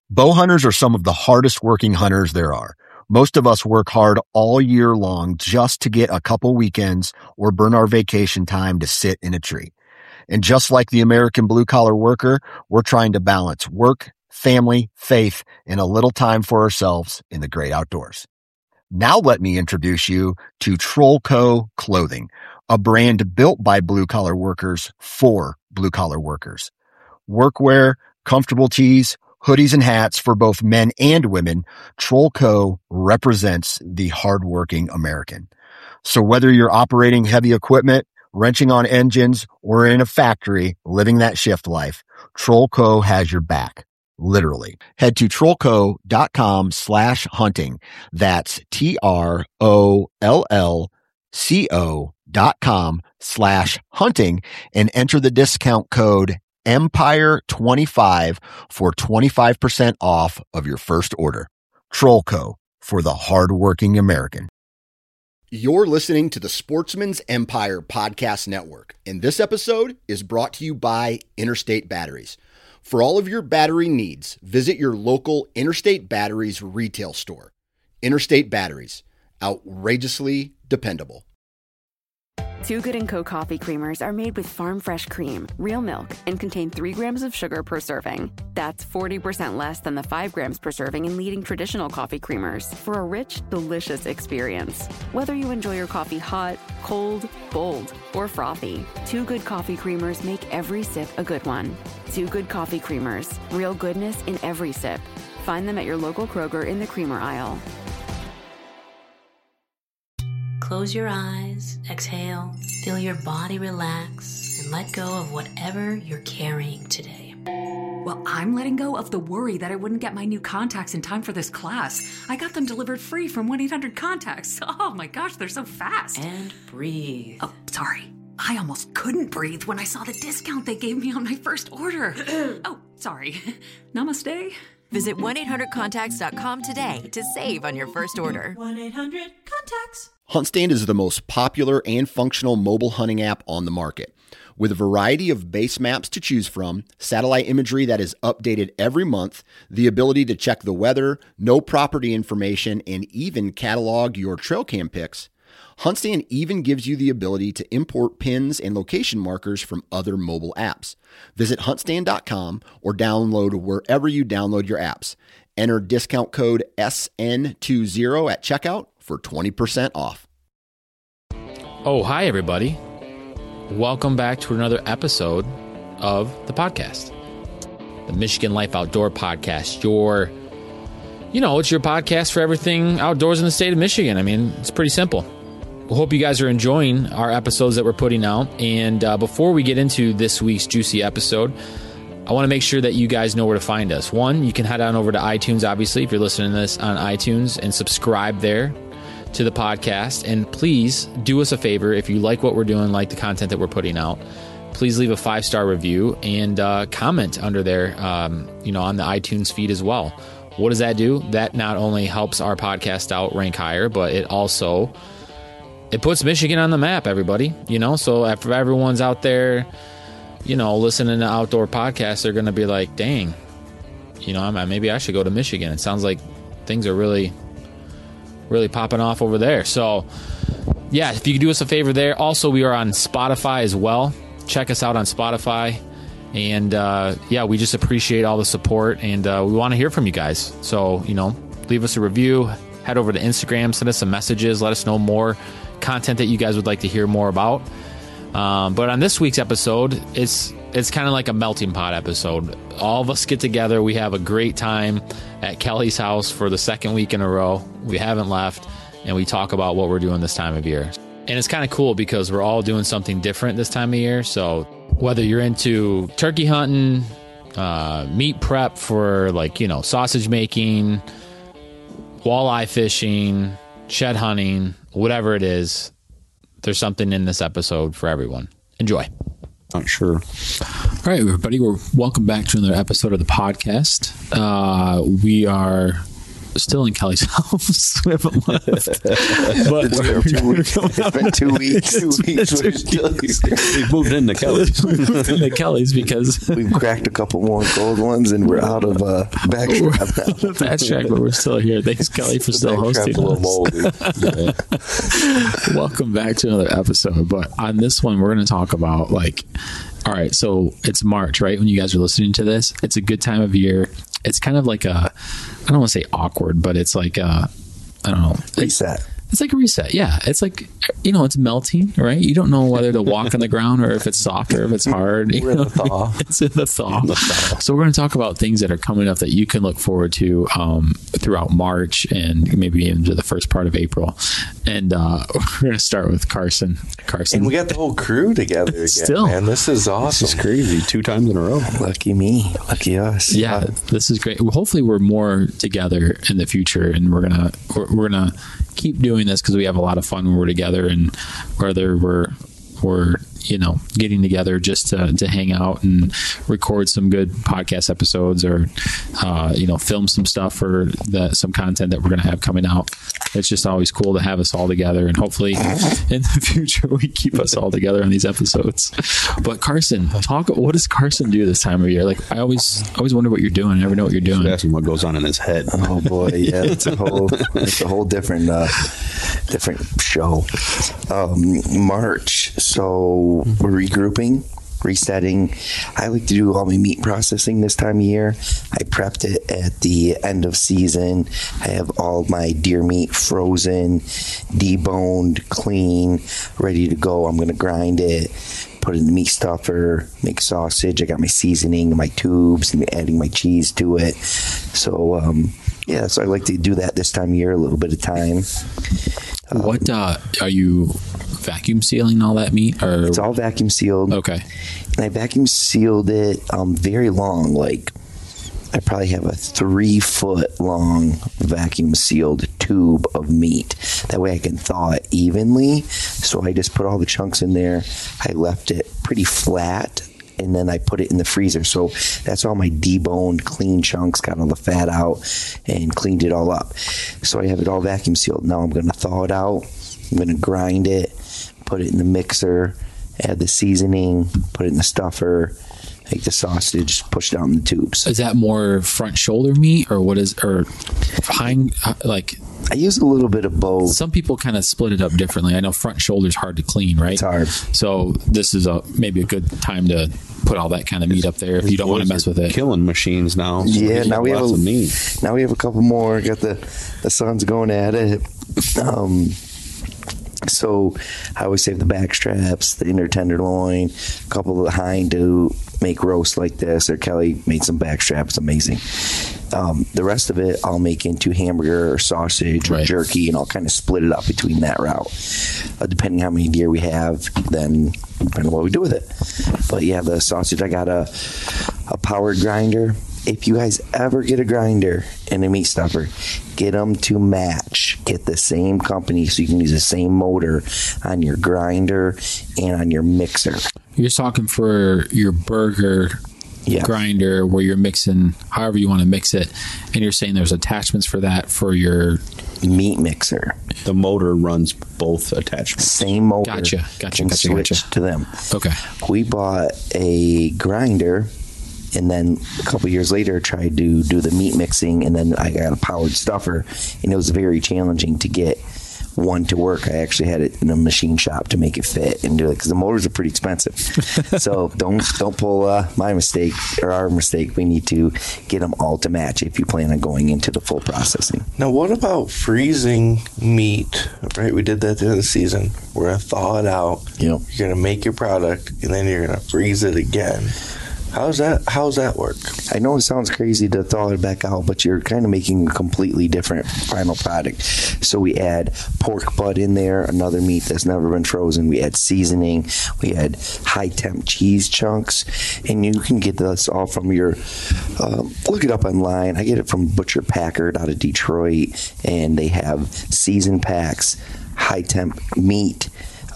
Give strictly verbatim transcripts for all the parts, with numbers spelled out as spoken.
Bow hunters are some of the hardest working hunters there are. Most of us work hard all year long just to get a couple weekends or burn our vacation time to sit in a tree. And just like the American blue-collar worker, we're trying to balance work, family, faith, and a little time for ourselves in the great outdoors. Now let me introduce you to Trollco Clothing, a brand built by blue-collar workers for blue-collar workers. Workwear, comfortable tees, hoodies and hats for both men and women, Trollco represents the hardworking American. So whether you're operating heavy equipment, wrenching on engines, or in a factory living that shift life, Trollco has your back. Literally. Head to trollco.com slash hunting. That's T R O L L C O dot com slash hunting and enter the discount code Empire twenty-five for twenty-five percent off of your first order. Trollco, for the hardworking American. You're listening to the Sportsman's Empire Podcast Network, and this episode is brought to you by Interstate Batteries. For all of your battery needs, visit your local Interstate Batteries retail store. Interstate Batteries, outrageously dependable. Too Good and Co. coffee creamers are made with farm fresh cream, real milk, and contain three grams of sugar per serving. That's forty percent less than the five grams per serving in leading traditional coffee creamers for a rich, delicious experience. Whether you enjoy your coffee hot, cold, bold, or frothy, Too Good coffee creamers make every sip a good one. Too Good coffee creamers, real goodness in every sip. Find them at your local Kroger in the creamer aisle. Close your eyes, exhale, feel your body relax, and let go of whatever you're carrying today. Well, I'm letting go of the worry that I wouldn't get my new contacts in time for this class. I got them delivered free from one eight hundred contacts. Oh my gosh, they're so fast. And breathe. Oh, sorry. I almost couldn't breathe when I saw the discount they gave me on my first order. Oh, sorry. Namaste. Visit one eight hundred contacts dot com today to save on your first order. one eight hundred contacts. HuntStand is the most popular and functional mobile hunting app on the market. With a variety of base maps to choose from, satellite imagery that is updated every month, the ability to check the weather, know property information, and even catalog your trail cam pics, HuntStand even gives you the ability to import pins and location markers from other mobile apps. Visit hunt stand dot com or download wherever you download your apps. Enter discount code S N twenty at checkout for twenty percent off. Oh, hi, everybody. Welcome back to another episode of the podcast, the Michigan Life Outdoor Podcast. Your, you know, it's your podcast for everything outdoors in the state of Michigan. I mean, it's pretty simple. We hope you guys are enjoying our episodes that we're putting out. And uh, before we get into this week's juicy episode, I want to make sure that you guys know where to find us. One, you can head on over to iTunes, obviously, if you're listening to this on iTunes, and subscribe there to the podcast. And please do us a favor, if you like what we're doing, like the content that we're putting out, please leave a five-star review and uh, comment under there, um, you know, on the iTunes feed as well. What does that do? That not only helps our podcast out rank higher, but it also, it puts Michigan on the map, everybody. You know, so if everyone's out there, you know, listening to outdoor podcasts, they're going to be like, dang, you know, maybe I should go to Michigan. It sounds like things are really, really popping off over there. So, yeah, if you could do us a favor there. Also, we are on Spotify as well. Check us out on Spotify. And, uh, yeah, we just appreciate all the support, and uh, we want to hear from you guys. So, you know, leave us a review. Head over to Instagram. Send us some messages. Let us know more content that you guys would like to hear more about. Um, but on this week's episode, it's it's kind of like a melting pot episode. All of us get together. We have a great time at Kelly's house for the second week in a row. We haven't left, and we talk about what we're doing this time of year. And it's kind of cool because we're all doing something different this time of year. So whether you're into turkey hunting, uh, meat prep for, like, you know, sausage making, walleye fishing, shed hunting, whatever it is, there's something in this episode for everyone. Enjoy. Not sure. All right, everybody, we're welcome back to another episode of the podcast. Uh, we are still in Kelly's house. We haven't left. But we're, two weeks. It's been two weeks. Two weeks. We're still here. We've moved into Kelly's. We moved into Kelly's because we've cracked a couple more cold ones, and we're out of uh, backstrap now. Out of backstrap, but we're still here. Thanks, Kelly, for still hosting us. Yeah. Welcome back to another episode. But on this one, we're going to talk about like, all right, so it's March, right? When you guys are listening to this, it's a good time of year. It's kind of like a, I don't want to say awkward, but it's like a, I don't know. Reset. It's like a reset. Yeah. It's like, you know, it's melting, right? You don't know whether to walk on the ground or if it's soft or if it's hard. We're in the thaw. It's in the thaw. the thaw. So we're going to talk about things that are coming up that you can look forward to um, throughout March and maybe into the first part of April. And uh, we're going to start with Carson. Carson. And we got the whole crew together again. Still. Man, this is awesome. This is crazy. Two times in a row. Lucky me. Lucky us. Yeah, uh, this is great. Well, hopefully we're more together in the future, and we're going to, we're, we're going to keep doing this because we have a lot of fun when we're together, and whether we're we're you know getting together just to, to hang out and record some good podcast episodes or uh, you know film some stuff for the, some content that we're going to have coming out. It's just always cool to have us all together, and hopefully in the future we keep us all together on these episodes. But Carson, talk. What does Carson do this time of year? Like I always always wonder what you're doing. I never know what you're doing. Asking what goes on in his head. Oh boy, yeah, it's a whole it's a whole different uh, different show. Um, March, so we're regrouping, resetting. I like to do all my meat processing this time of year. I prepped it at the end of season. I have all my deer meat frozen, deboned, clean, ready to go. I'm going to grind it, put it in the meat stuffer, make sausage. I got my seasoning, my tubes, and adding my cheese to it. So, um, yeah, so I like to do that this time of year, a little bit of time. Um, what uh, are you vacuum sealing all that meat? Or it's all vacuum sealed. Okay. And I vacuum sealed it um, very long, like I probably have a three foot long vacuum sealed tube of meat. That way I can thaw it evenly. So I just put all the chunks in there. I left it pretty flat, and then I put it in the freezer. So that's all my deboned, clean chunks, got all the fat out and cleaned it all up. So I have it all vacuum sealed. Now I'm going to thaw it out. I'm going to grind it, put it in the mixer, add the seasoning, put it in the stuffer, make the sausage, push down the tubes. Is that more front shoulder meat, or what is, or hind, like? I use a little bit of both. Some people kind of split it up differently. I know front shoulder is hard to clean, right? It's hard. So this is a maybe a good time to put all that kind of meat up there if you don't want to mess with it. Killing machines now. So yeah, now we have a, meat. Now we have a couple more. Got the the sons going at it. Um, so I always save the back straps, the inner tenderloin, a couple of the hind to make roast like this. Or Kelly made some back straps, amazing. Um, the rest of it I'll make into hamburger or sausage or right. jerky, and I'll kind of split it up between that route. Uh, depending how many deer we have, then depending on what we do with it. But yeah, the sausage, I got a a powered grinder. If you guys ever get a grinder and a meat stuffer, get them to match. Get the same company so you can use the same motor on your grinder and on your mixer. You're talking for your burger yeah. grinder where you're mixing however you want to mix it, and you're saying there's attachments for that for your meat mixer. The motor runs both attachments. Same motor. Gotcha. Gotcha. Can Gotcha. switch Gotcha. to them. Okay. We bought a grinder, and then a couple years later tried to do the meat mixing, and then I got a powered stuffer, and it was very challenging to get one to work. I actually had it in a machine shop to make it fit and do it, because the motors are pretty expensive. So don't don't pull uh, my mistake or our mistake. We need to get them all to match if you plan on going into the full processing. Now, what about freezing meat? Right, we did that at the end of the season. We're gonna thaw it out. Yep. You're gonna make your product, and then you're gonna freeze it again. How's that? How's that work? I know it sounds crazy to thaw it back out, but you're kind of making a completely different final product. So we add pork butt in there, another meat that's never been frozen. We add seasoning. We add high temp cheese chunks, and you can get this all from your. Uh, look it up online. I get it from Butcher Packard out of Detroit, and they have seasoned packs, high temp meat.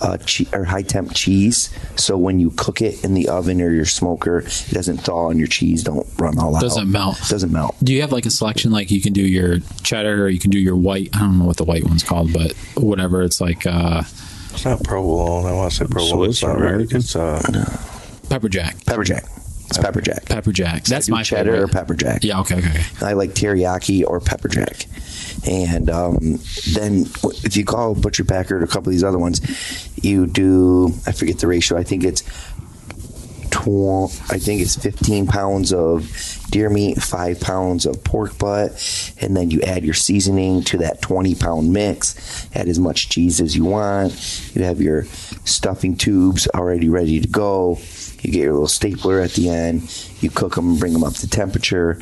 uh, che- or high temp cheese. So when you cook it in the oven or your smoker, it doesn't thaw and your cheese don't run all out. Doesn't melt. Doesn't melt. Do you have like a selection? Like you can do your cheddar or you can do your white. I don't know what the white one's called, but whatever. It's like uh, it's not provolone. I want to say provolone. It's not right. It's uh, pepper jack. Pepper jack. It's pepper jack. Pepper jack. That's my cheddar favorite. or pepper jack. Yeah. Okay. Okay. I like teriyaki or pepper jack. And um, then if you call Butcher Packard or a couple of these other ones, you do, I forget the ratio, I think it's tw- I think it's fifteen pounds of deer meat, five pounds of pork butt, and then you add your seasoning to that twenty pound mix. Add as much cheese as you want. You have your stuffing tubes already ready to go. You get your little stapler at the end. You cook them and bring them up to temperature.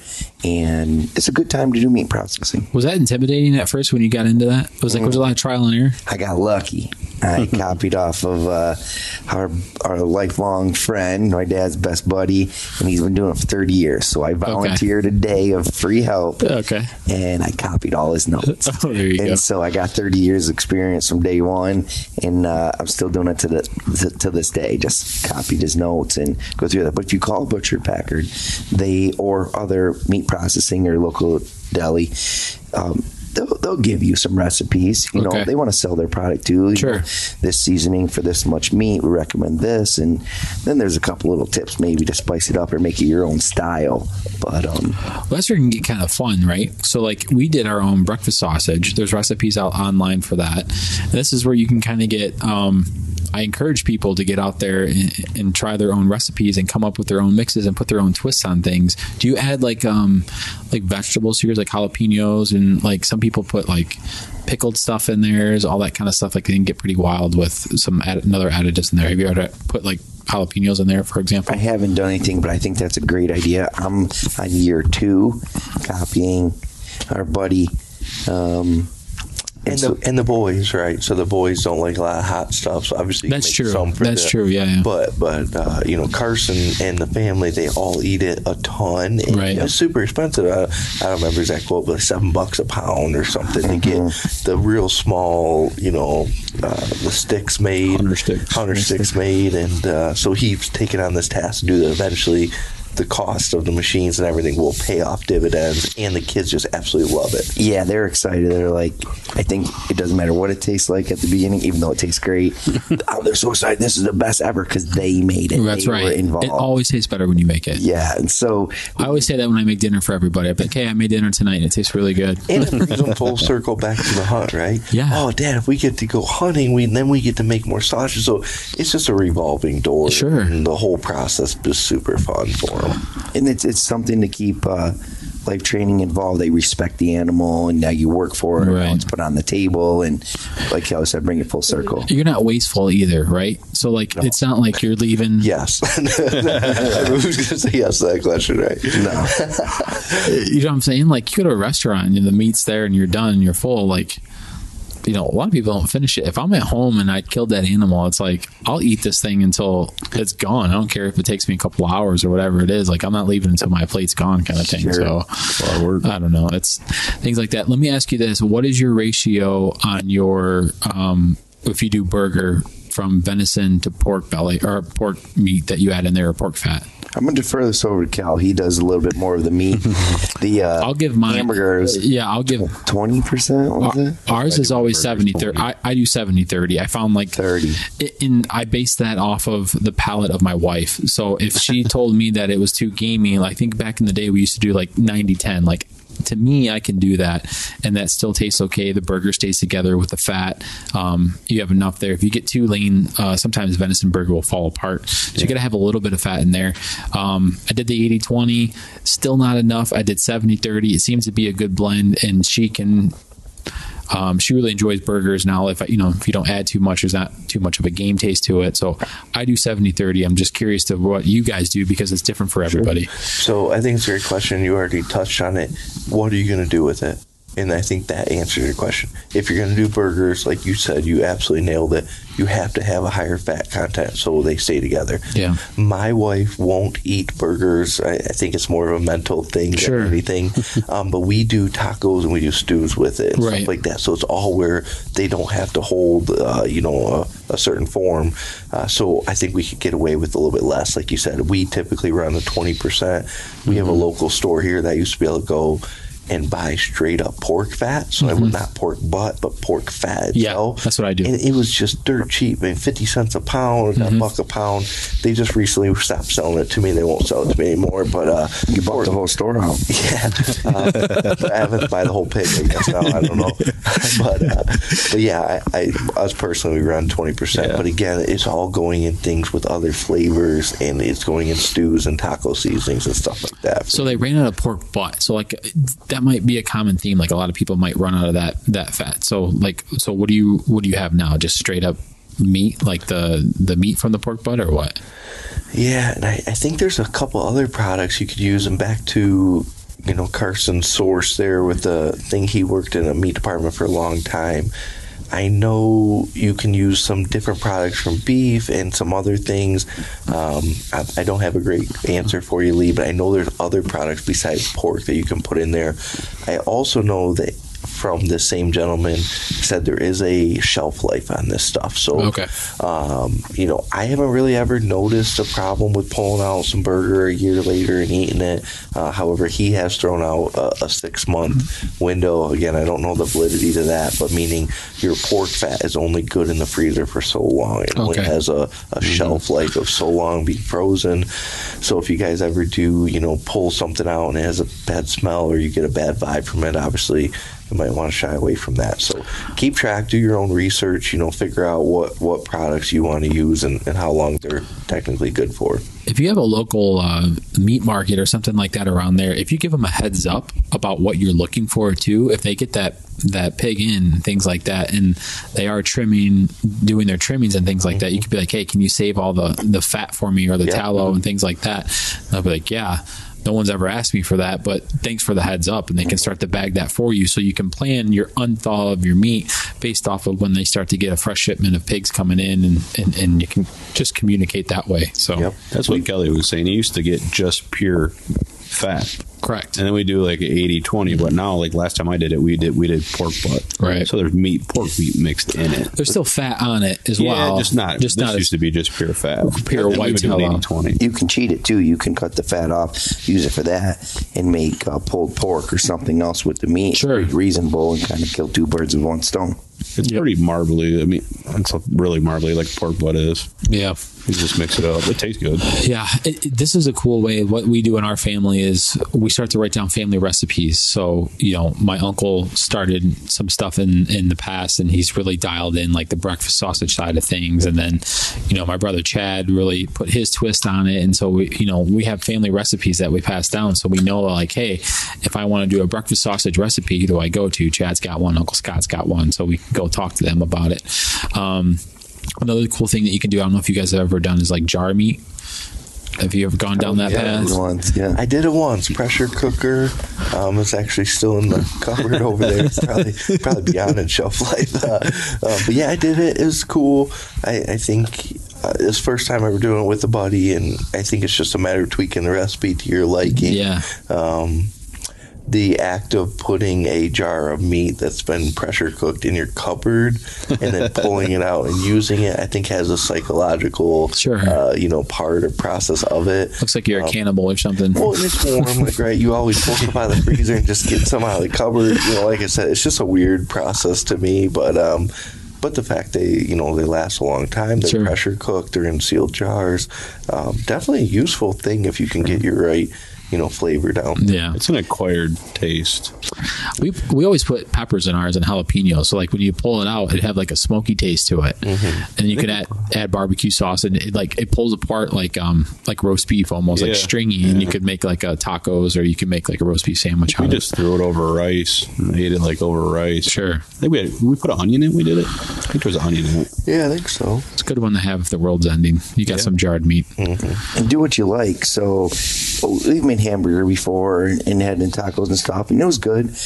And it's a good time to do meat processing. Was that intimidating at first when you got into that? It was like, mm. was a lot of trial and error? I got lucky. I copied off of uh, our our lifelong friend, my dad's best buddy, and he's been doing it for thirty years. So I volunteered okay. a day of free help. Okay. And I copied all his notes. Oh, there you and go. so I got thirty years experience from day one, and uh, I'm still doing it to the to, to this day. Just copied his notes and go through that. But if you call Butcher Packard, they or other meat processing or local deli, um, they'll, they'll give you some recipes. You okay. know, they want to sell their product too. Sure. You know, this seasoning for this much meat, we recommend this, and then there's a couple little tips maybe to spice it up or make it your own style. But um, well, that's where it can get kind of fun, right? So, like, we did our own breakfast sausage. There's recipes out online for that. And this is where you can kind of get. Um, I encourage people to get out there and, and try their own recipes and come up with their own mixes and put their own twists on things. Do you add like um like vegetables to yours, like jalapenos, and like some people put like pickled stuff in theirs, all that kind of stuff? Like they can get pretty wild with some add, another additives in there. Have you ever put like jalapenos in there, for example? I haven't done anything, but I think that's a great idea. I'm on year two copying our buddy. Um, And the and the boys, right? So the boys don't like a lot of hot stuff. So obviously, you that's make true. Some for that's the, true. Yeah, yeah. But but uh, you know, Carson and the family, they all eat it a ton. And, right. You know, it's super expensive. I, I don't remember exact quote, but like seven bucks a pound or something mm-hmm. to get the real small, you know, uh, the sticks made, hunter sticks, hunter sticks made, and uh, so he's taken on this task to do that. Eventually, the cost of the machines and everything will pay off dividends, and the kids just absolutely love it. Yeah, they're excited. They're like, I think it doesn't matter what it tastes like at the beginning, even though it tastes great. Oh, they're so excited. This is the best ever because they made it. That's they right. Were involved. It always tastes better when you make it. Yeah, and so I always say that when I make dinner for everybody. I'm like, hey, I made dinner tonight, and it tastes really good. And it brings them full circle back to the hunt, right? Yeah. Oh, Dad, if we get to go hunting, we then we get to make more sausages. So it's just a revolving door. Sure. And the whole process is super fun for them. And it's it's something to keep uh, life training involved. They respect the animal, and now you work for it. Right. Now it's put on the table, and like Kelly said, bring it full circle. You're not wasteful either, right? So, like, no. It's not like you're leaving. Yes. Who's going to say yes to that question, right? No. You know what I'm saying? Like, you go to a restaurant and the meat's there and you're done and you're full. Like, you know, a lot of people don't finish it. If I'm at home and I killed that animal, it's like, I'll eat this thing until it's gone. I don't care if it takes me a couple hours or whatever it is. Like, I'm not leaving until my plate's gone kind of thing. Sure. So, I don't know. It's things like that. Let me ask you this. What is your ratio on your, um, if you do burger from venison to pork belly or pork meat that you add in there or pork fat? I'm going to defer this over to Cal. He does a little bit more of the meat. The uh, I'll give my hamburgers. Yeah, I'll give twenty percent. Was our, it? Ours is always seventy thirty. I, I do seventy thirty. I found like thirty. And I base that off of the palate of my wife. So if she told me that it was too gamey, like, I think back in the day we used to do like ninety ten. Like, to me, I can do that, and that still tastes okay. The burger stays together with the fat. Um, you have enough there. If you get too lean, uh, sometimes venison burger will fall apart. So yeah. You got to have a little bit of fat in there. Um, I did the eighty twenty, still not enough. I did seventy thirty. It seems to be a good blend, and she can... Um, she really enjoys burgers now. If I, you know, if you don't add too much, there's not too much of a game taste to it. So I do seventy thirty. I'm just curious to what you guys do because it's different for everybody. Sure. So I think it's a great question. You already touched on it. What are you going to do with it? And I think that answers your question. If you're going to do burgers, like you said, you absolutely nailed it. You have to have a higher fat content so they stay together. Yeah. My wife won't eat burgers. I, I think it's more of a mental thing Sure. than anything. um, but we do tacos and we do stews with it and Right. stuff like that. So it's all where they don't have to hold, uh, you know, a, a certain form. Uh, so I think we could get away with a little bit less. Like you said, we typically run the twenty percent. We have a local store here that used to be able to go and buy straight up pork fat. So Mhm. I would not pork butt, but pork fat Yeah, itself. that's what I do. And it was just dirt cheap. I mean, fifty cents a pound, Mhm. a buck a pound. They just recently stopped selling it to me. They won't sell it to me anymore. But uh, you bought the whole store out. Yeah. Uh, I haven't buy the whole pig, I guess now. I don't know. but uh, but yeah, I, I us personally we run twenty percent. Yeah. But again, it's all going in things with other flavors, and it's going in stews and taco seasonings and stuff like that. So they ran out of pork butt. So like that might be a common theme. Like a lot of people might run out of that that fat. So like so what do you what do you have now? Just straight up meat, like the the meat from the pork butt, or what? Yeah, and I, I think there's a couple other products you could use. And back to, you know, Carson's source there with the thing, he worked in a meat department for a long time. I know you can use some different products from beef and some other things. Um, I, I don't have a great answer for you, Lee, but I know there's other products besides pork that you can put in there. I also know that from the same gentleman said there is a shelf life on this stuff. So, Okay. um, you know, I haven't really ever noticed a problem with pulling out some burger a year later and eating it. Uh, however, he has thrown out a, a six-month window. Again, I don't know the validity to that, but meaning your pork fat is only good in the freezer for so long. It only Okay. has a, a Mm-hmm. shelf life of so long being frozen. So if you guys ever do, you know, pull something out and it has a bad smell or you get a bad vibe from it, obviously you might want to shy away from that. So keep track, do your own research, you know, figure out what, what products you want to use and, and how long they're technically good for. If you have a local uh, meat market or something like that around there, if you give them a heads up about what you're looking for too, if they get that that pig in, things like that, and they are trimming, doing their trimmings and things like that, you could be like, hey, can you save all the, the fat for me or the Yeah. tallow and things like that? And they'll be like, yeah. No one's ever asked me for that, but thanks for the heads up. And they can start to bag that for you. So you can plan your unthaw of your meat based off of when they start to get a fresh shipment of pigs coming in, and, and, and you can just communicate that way. So Yep. That's what Kelly was saying. He used to get just pure fat. correct. And then we do like eighty twenty, but now, like last time I did it, we did we did pork butt. Right. So there's meat, pork meat mixed in it. There's still fat on it as Yeah, well. just not. Just this not used as to be just pure fat. pure And we white would do tallow. eighty twenty. You can cheat it too. You can cut the fat off, use it for that, and make uh, pulled pork or something else with the meat. Sure. Reasonable and kind of kill two birds with one stone. It's pretty marbly. I mean, it's really marbly, like pork butt is. Yeah. You just mix it up. It tastes good. Yeah, it, it- this is a cool way. What we do in our family is we start to write down family recipes. So, you know, my uncle started some stuff in, in the past, and he's really dialed in like the breakfast sausage side of things. And then, you know, my brother Chad really put his twist on it. And so, we, you know, we have family recipes that we pass down. So we know like, hey, if I want to do a breakfast sausage recipe, who do I go to? Chad's got one, Uncle Scott's got one. So we can go talk to them about it. Um, Another cool thing that you can do, I don't know if you guys have ever done, is like jar meat. Have you ever gone down that yeah. path? Once, yeah. I did it once. Pressure cooker. Um, it's actually still in the cupboard over there. It's probably probably beyond its shelf life. Uh, uh, but yeah, I did it. It was cool. I, I think uh, it's the first time ever doing it with a buddy, and I think it's just a matter of tweaking the recipe to your liking. Yeah. Um, the act of putting a jar of meat that's been pressure cooked in your cupboard and then pulling it out and using it, I think has a psychological, Sure. uh, you know, part or process of it. Looks like you're Um, a cannibal or something. Well, and it's warm, like, right? You always pull stuff out of the freezer and just get some out of the cupboard. You know, like I said, it's just a weird process to me, but um, but the fact they, you know, they last a long time, they're Sure. pressure cooked, they're in sealed jars. Um, definitely a useful thing if you can get your right, you know, flavor down. Yeah. It's an acquired taste. We we always put peppers in ours and jalapenos. So like when you pull it out, it'd have like a smoky taste to it. Mm-hmm. And you could add, add barbecue sauce, and it like it pulls apart like um like roast beef, almost like Yeah. stringy. And you could make like a tacos, or you could make like a roast beef sandwich We out of just threw it over rice and ate it like over rice. Sure. I think we had, we put an onion in it. We did it. I think there was an onion in it. Yeah, I think so. It's a good one to have if the world's ending. You got some jarred meat. Mm-hmm. And do what you like. So oh, we've made hamburger before and, and had in tacos and stuff, and it was good.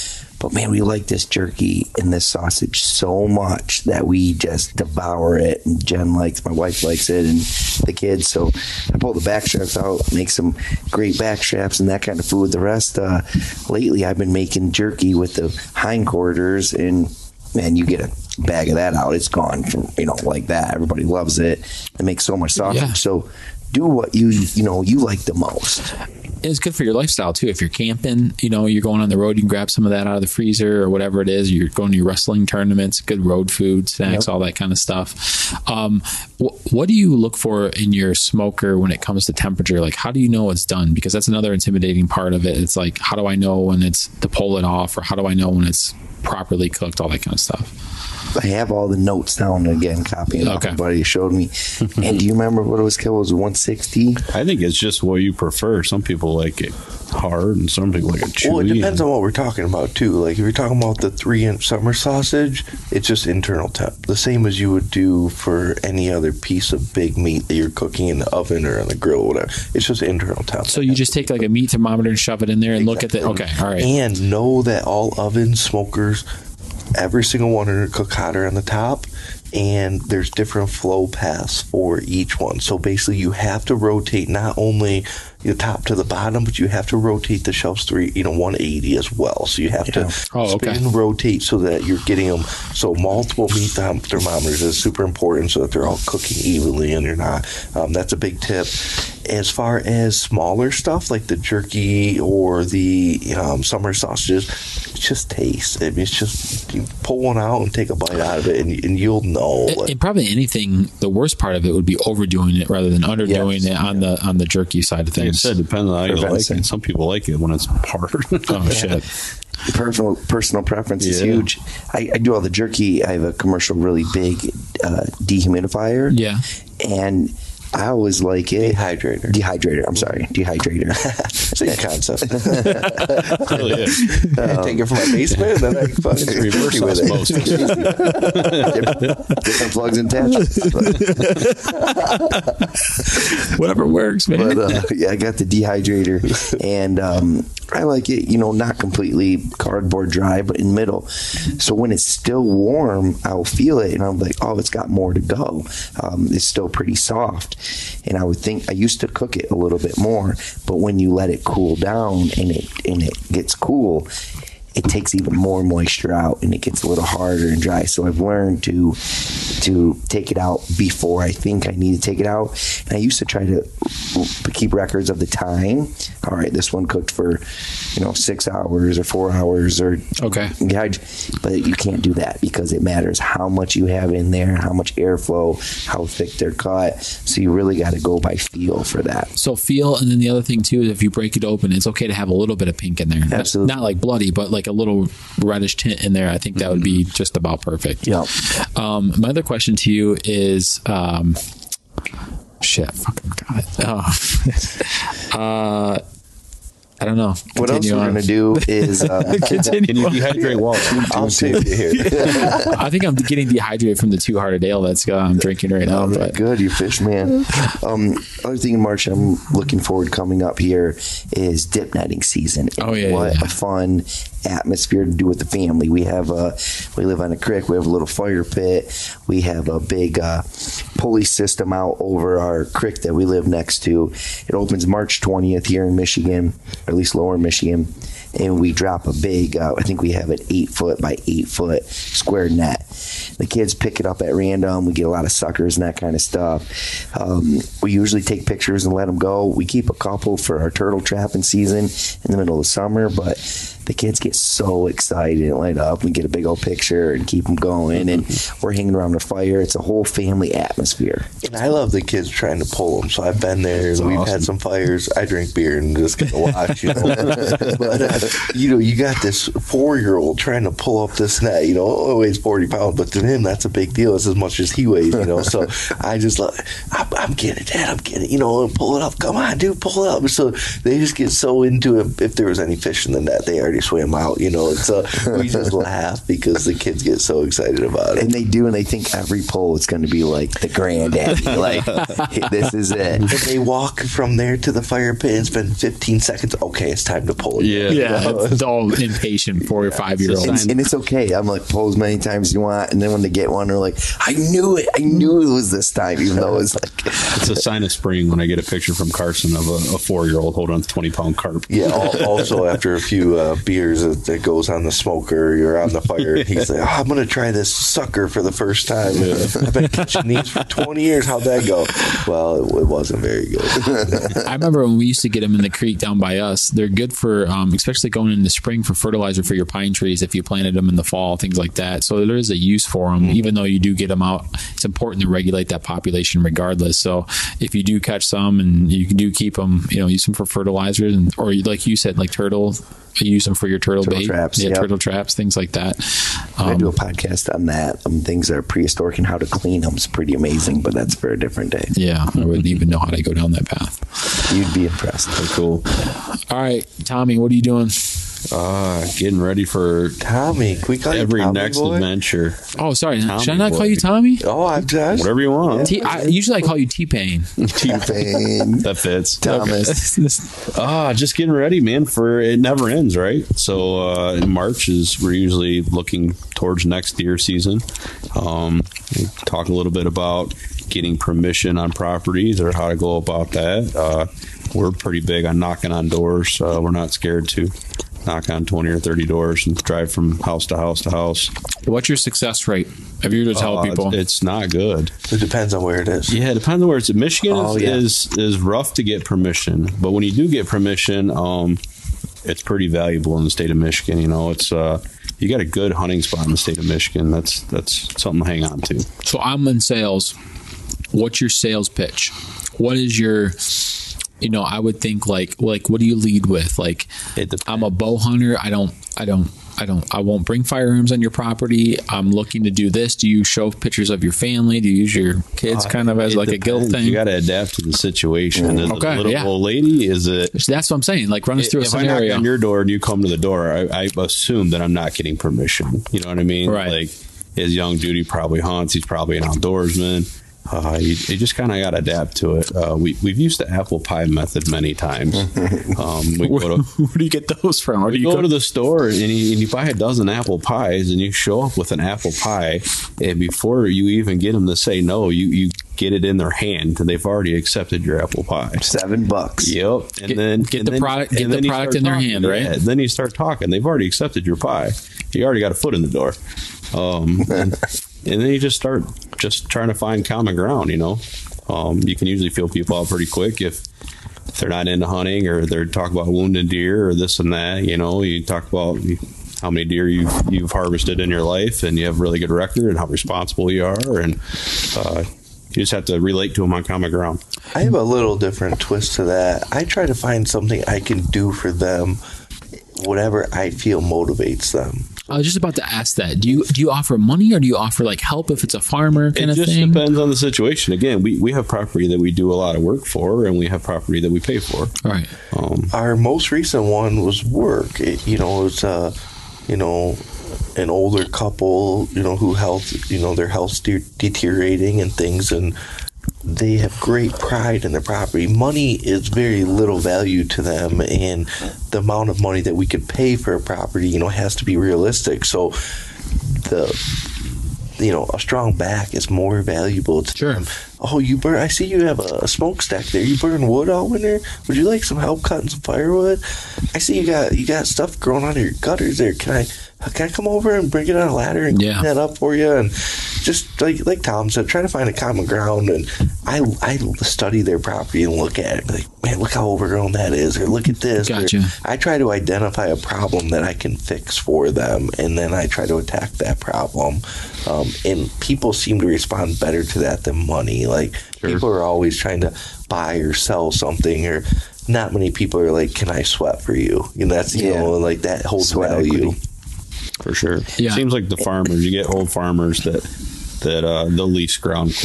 But man, we like this jerky and this sausage so much that we just devour it. And Jen likes, my wife likes it, and the kids. So I pull the back straps out, make some great back straps and that kind of food. The rest, uh, lately I've been making jerky with the hindquarters, and man, you get a bag of that out, it's gone from, you know, like that. Everybody loves it. It makes so much sausage. Yeah. So do what you, you know, you like the most. It's good for your lifestyle too. If you're camping, you know, you're going on the road, you can grab some of that out of the freezer or whatever it is. You're going to your wrestling tournaments, good road food, snacks, yep. all that kind of stuff. Um, wh- what do you look for in your smoker when it comes to temperature? Like, how do you know it's done? Because that's another intimidating part of it. It's like, how do I know when it's to pull it off, or how do I know when it's properly cooked, all that kind of stuff? I have all the notes down again, copying okay. off buddy showed me. And do you remember what it was called? It was one sixty? I think it's just what you prefer. Some people like it hard and some people like it chewy. Well, it depends on what we're talking about too. Like if you're talking about the three inch summer sausage, it's just internal temp. The same as you would do for any other piece of big meat that you're cooking in the oven or on the grill or whatever. It's just internal temp. So you just take like a meat thermometer and shove it in there and exactly. look at the, okay, all right. And know that all ovens, smokers, every single one are cook hotter on the top, and there's different flow paths for each one. So basically you have to rotate not only the top to the bottom, but you have to rotate the shelves three, you know, one eighty as well. So you have yeah. to oh, spin, okay. rotate so that you're getting them. So multiple meat therm- thermometers is super important so that they're all cooking evenly and you're not. Um, that's a big tip. As far as smaller stuff like the jerky or the um, summer sausages, it's just taste. I mean, it's just you pull one out and take a bite out of it, and, and you'll know. And, and probably anything. The worst part of it would be overdoing it rather than underdoing yes. it on yeah. the on the jerky side of things. Like I said, depends on how you like it. Some people like it when it's hard. Oh shit. Personal personal preference yeah. is huge. I, I do all the jerky. I have a commercial, really big uh, dehumidifier. Yeah, and I always like it. Dehydrator. Dehydrator. I'm sorry. Dehydrator. Same concept. Oh, yeah. Um, take it from my basement and then I fucking reverse osmosis. different, different plugs and attachments. Whatever works, man. But uh, yeah, I got the dehydrator, and um, I like it, you know, not completely cardboard dry, but in the middle. So when it's still warm, I'll feel it, and I'm like, oh, it's got more to go. Um, it's still pretty soft. And I would think I used to cook it a little bit more, but when you let it cool down and it and it gets cool, it takes even more moisture out and it gets a little harder and dry. So I've learned to to take it out before I think I need to take it out. And I used to try to keep records of the time. All right, this one cooked for, you know, six hours or four hours or okay. But you can't do that because it matters how much you have in there, how much airflow, how thick they're cut. So you really got to go by feel for that. So feel, and then the other thing too is if you break it open, it's okay to have a little bit of pink in there. Absolutely. Not, not like bloody, but like a little reddish tint in there. I think that would be just about perfect. Yeah. Um, my other question to you is, um, shit, fucking got it. Oh. uh, I don't know. Continue what else we're going to do is uh, continue. Can you dehydrate water? I'll save you here. I think I'm getting dehydrated from the Two Hearted Ale that's uh, I'm drinking right now. Oh, but. Good, you fish man. Um, other thing in March I'm looking forward coming up here is dip netting season. Oh yeah, what yeah. a fun atmosphere to do with the family. We have a we live on a creek. We have a little fire pit. We have a big uh, pulley system out over our creek that we live next to. It opens March twentieth here in Michigan, or at least lower Michigan, and we drop a big, uh, I think we have an eight foot by eight foot square net. The kids pick it up at random. We get a lot of suckers and that kind of stuff. Um, we usually take pictures and let them go. We keep a couple for our turtle trapping season in the middle of summer, but the kids get so excited and light up. We get a big old picture and keep them going, and we're hanging around the fire. It's a whole family atmosphere. And I love the kids trying to pull them, so I've been there. That's We've awesome. had some fires. I drink beer and just kind of watch, you know. But, uh, you know, you got this four-year-old trying to pull up this net, you know, oh, it weighs forty pounds, but to him, that's a big deal. It's as much as he weighs, you know. So I just like, I'm, I'm getting it, Dad, I'm getting it, you know, pull it up. Come on, dude, pull it up. So they just get so into it. If there was any fish in the net, they already already swam out, you know. And so we just laugh because the kids get so excited about it. And they do, and they think every pole is going to be like the granddaddy. Like, hey, this is it. And they walk from there to the fire pit and spend fifteen seconds. Okay, it's time to pull it. Yeah, yeah. It's all impatient four or five year olds. And, and it's okay. I'm like, pull as many times as you want. And then when they get one, they're like, I knew it. I knew it was this time, even though it's like. It's a sign of spring when I get a picture from Carson of a, a four year old holding on to twenty pound carp. Yeah, also after a few uh, beers that, that goes on the smoker, you're on the fire, he's like, oh, I'm going to try this sucker for the first time. Yeah. I've been catching these for twenty years. How'd that go? Well, it, it wasn't very good. I remember when we used to get them in the creek down by us. They're good for, um, especially going in the spring for fertilizer for your pine trees if you planted them in the fall, things like that. So there is a use for them. Mm-hmm. Even though you do get them out, it's important to regulate that population regardless. So if you do catch some and you do keep them, you know, use them for fertilizers, and or like you said, like turtle, use them for your turtle, turtle bait, traps, yeah, yep. turtle traps, things like that. Um, I do a podcast on that. Um, things that are prehistoric and how to clean them is pretty amazing, but that's for a different day. Yeah, I wouldn't even know how to go down that path. You'd be impressed. Very cool. All right, Tommy, what are you doing? Uh, getting ready for Tommy. Can we call every you Tommy next boy? adventure. Oh, sorry. Tommy Should I not boy. call you Tommy? Oh, I've just whatever you want. T- I, usually I call you T-Pain. T-Pain. That fits. Thomas. Ah, just getting ready, man, for it never ends, right? So uh, in March is we're usually looking towards next deer season. Um, we talk a little bit about getting permission on properties or how to go about that. Uh, we're pretty big on knocking on doors. Uh, we're not scared to knock on twenty or thirty doors and drive from house to house to house. What's your success rate? Have you to tell uh, people? It's not good. It depends on where it is. Yeah, it depends on where it's at. Michigan Oh, is, yeah. is is rough to get permission, but when you do get permission, um, it's pretty valuable in the state of Michigan. You know, it's uh, you got a good hunting spot in the state of Michigan. That's that's something to hang on to. So I'm in sales. What's your sales pitch? What is your, you know, I would think like, like, what do you lead with? Like, I'm a bow hunter. I don't, I don't, I don't, I won't bring firearms on your property. I'm looking to do this. Do you show pictures of your family? Do you use your kids Uh, kind of as it like a guilt depends. thing? You got to adapt to the situation. Is Okay, it a little yeah. old lady? Is it? That's what I'm saying. Like, run us through a If I knock scenario. on your door and you come to the door, I, I assume that I'm not getting permission. You know what I mean? Right. Like, his young duty probably hunts. He's probably an outdoorsman. Uh, you, you just kind of got to adapt to it. Uh, we, we've used the apple pie method many times. Um, we where, go to, where do you get those from? Or do you you go to the store and you, and you buy a dozen apple pies and you show up with an apple pie, and before you even get them to say no, you, you get it in their hand and they've already accepted your apple pie. Seven bucks. Yep. And Get- then get and the then- product- and get then the you product start in their talking. hand, right? Yeah, then you start talking. They've already accepted your pie. You already got a foot in the door. Um, and, and then you just start just trying to find common ground, you know. Um, you can usually feel people out pretty quick if, if they're not into hunting or they're talking about wounded deer or this and that. You know, you talk about how many deer you've, you've harvested in your life and you have a really good record and how responsible you are. And uh, you just have to relate to them on common ground. I have a little different twist to that. I try to find something I can do for them, whatever I feel motivates them. I was just about to ask that. Do you do you offer money or do you offer like help if it's a farmer kind It of just thing? depends on the situation. Again, we, we have property that we do a lot of work for, and we have property that we pay for. All right. Um, Our most recent one was work. It, you know, it was, uh, you know, an older couple, you know, who health, you know, their health's de- deteriorating and things, and they have great pride in their property. Money is very little value to them, and the amount of money that we could pay for a property, you know, has to be realistic. So the, you know, a strong back is more valuable to Sure. them. Oh, you burn, I see you have a, a smokestack there. You burn wood all winter? Would you like some help cutting some firewood? I see you got you got stuff growing out of your gutters there. Can I can I come over and bring it on a ladder and Yeah. clean that up for you? And just like like Tom said, try to find a common ground. And I I study their property and look at it. Like, man, look how overgrown that is. Or look at this. Gotcha. Or I try to identify a problem that I can fix for them, and then I try to attack that problem. Um, and people seem to respond better to that than money. Like, Sure. people are always trying to buy or sell something, or not many people are like, can I sweat for you? You know, that's, you Yeah. know, like that holds Sweat value. equity. for sure. Yeah. Seems like the farmers, you get old farmers that that uh, they'll lease ground quick.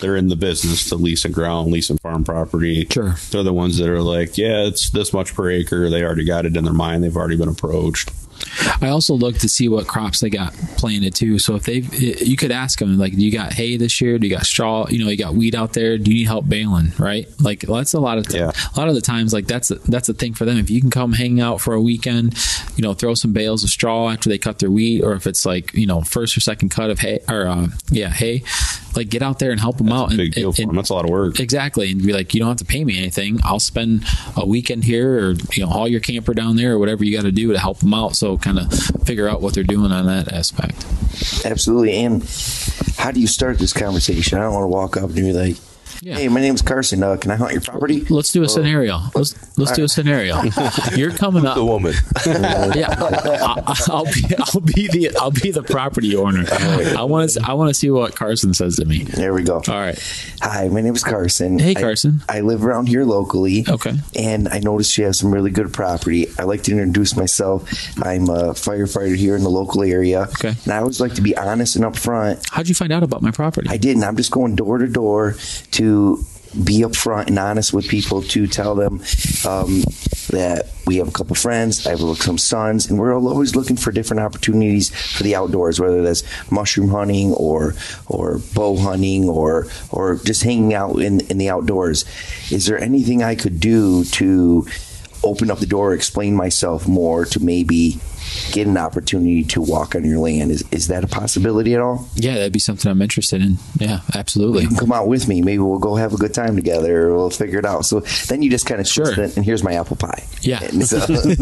they're in the business to lease and ground, lease and farm property. Sure. They're the ones that are like, yeah, it's this much per acre. They already got it in their mind. They've already been approached. I also look to see what crops they got planted too. So if they, you could ask them like, do you got hay this year? Do you got straw? You know, you got wheat out there. Do you need help baling? Right? Like well, that's a lot of th- yeah. a lot of the times. Like that's a, that's a thing for them. If you can come hang out for a weekend, you know, throw some bales of straw after they cut their wheat, or if it's like you know first or second cut of hay or uh, yeah hay, like get out there and help them that's out. A big and, deal and, for them. That's a lot of work. Exactly, and be like, you don't have to pay me anything. I'll spend a weekend here, or you know, haul your camper down there, or whatever you got to do to help them out. So kind of figure out what they're doing on that aspect. Absolutely. And how do you start this conversation? I don't want to walk up and be like, yeah. Hey, my name's Carson. Uh, can I hunt your property? Let's do a scenario. Let's let's do a scenario. You're coming up. The woman. Yeah, I'll, I'll be I'll be the I'll be the property owner. I want to I want to see what Carson says to me. There we go. All right. Hi, my name is Carson. Hey, Carson. I, I live around here locally. Okay. And I noticed you have some really good property. I like to introduce myself. I'm a firefighter here in the local area. Okay. And I always like to be honest and upfront. How'd you find out about my property? I didn't. I'm just going door to door to be upfront and honest with people to tell them um, that we have a couple friends, I have some sons, and we're always looking for different opportunities for the outdoors, whether that's mushroom hunting or or bow hunting or or just hanging out in, in the outdoors. Is there anything I could do to open up the door, explain myself more, to maybe get an opportunity to walk on your land? Is is that a possibility at all? Yeah, that'd be something I'm interested in. Yeah, absolutely. You can come out with me. Maybe we'll go have a good time together, or we'll figure it out. So then you just kind of sure. It, and here's my apple pie. Yeah. So.